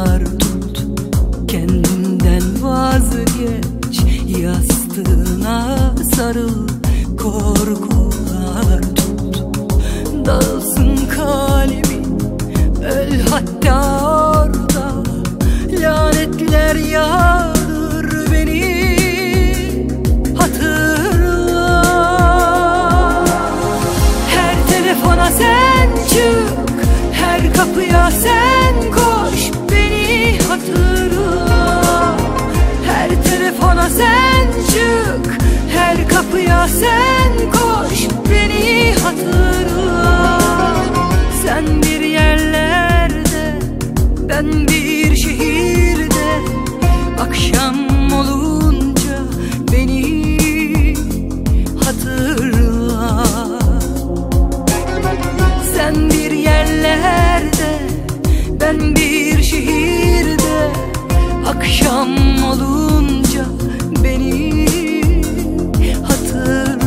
korkular tut, kendinden vazgeç, yastığına sarıl. Korkular tut, dağılsın kalbin, öl hatta orada. Lanetler yağdır, beni hatırla. Her telefona sen çık, her kapıya sen koş, beni hatırla. Her telefona sen çık, her kapıya sen koş, beni hatırla. Sen bir yerlerde, ben bir şehirde. Akşam olunca beni hatırla. Sen bir yerlerde, ben bir şehirde. Akşam olunca beni hatırla.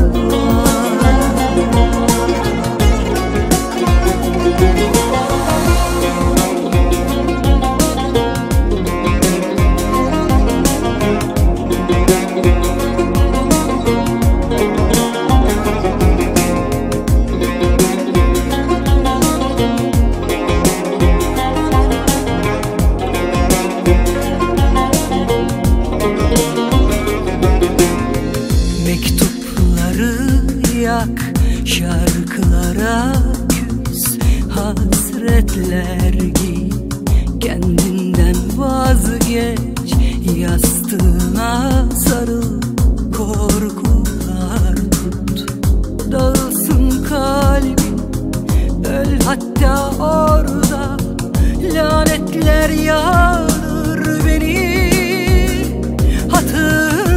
Yak, şarkılara küs, hasretler giy, kendinden vazgeç, yastığına sarıl. Korkular tut, dağılsın kalbin, öl hatta orada. Lanetler yağdır, beni hatırla.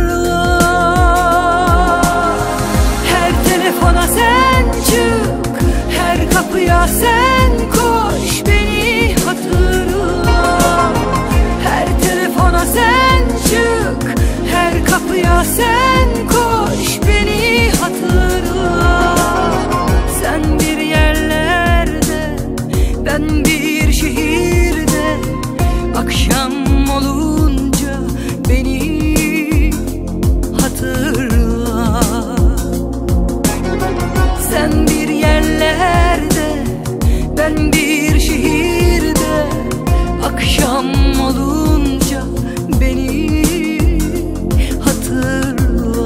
Sen çık, her kapıya sen koş, beni hatırla. Her telefona sen çık, her kapıya sen koş, beni hatırla. Sen bir yerlerde, ben bir şehirde. Akşam olunca beni hatırla. Sen bir yerlerde, ben bir şehirde. Akşam olunca beni hatırla.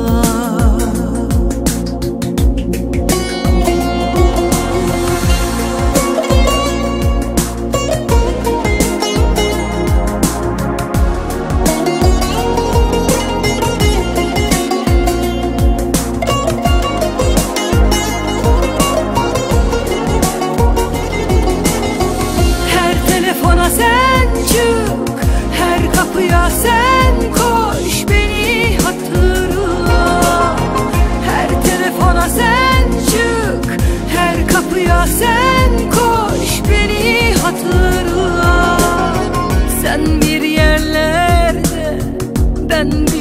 Sen çık, her kapıya sen koş, beni hatırla. Her telefona sen çık, her kapıya sen koş, beni hatırla. Sen bir yerlerde, ben